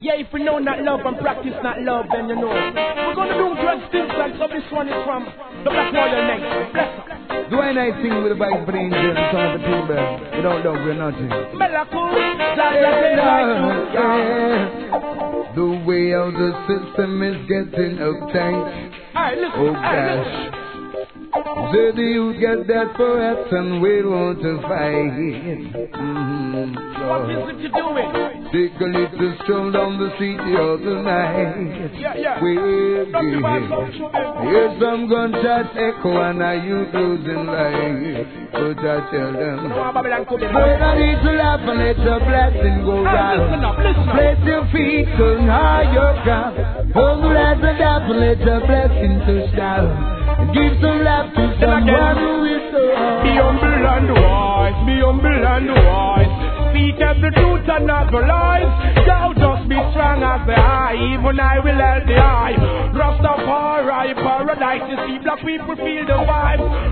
Yeah, if we know not love and practice not love, then you know. We're gonna do drugs things like so. This one is from the Black Royal next. Bless up. Do I not sing with a vibe for the angel and some of the timber? Without love, we're nothing. The way how the system is getting uptight. Oh gosh. Say the youth get that perhaps and we want to fight. What is it you doing? Take a little stroll down the street the other night. Hear some gunshots echo and are you losing life? But I tell them, boy, I need to laugh and let the blessing go round. Place your feet on higher ground. Hold the lights and laugh and let the blessing touch down. Give some love to someone who is so hard. Be humble and wise, be humble and wise. Speak every truth and not the lies. Thou just be strong as the eye, even I will help the eye. Rastafari, paradise, you see black people feel the vibe.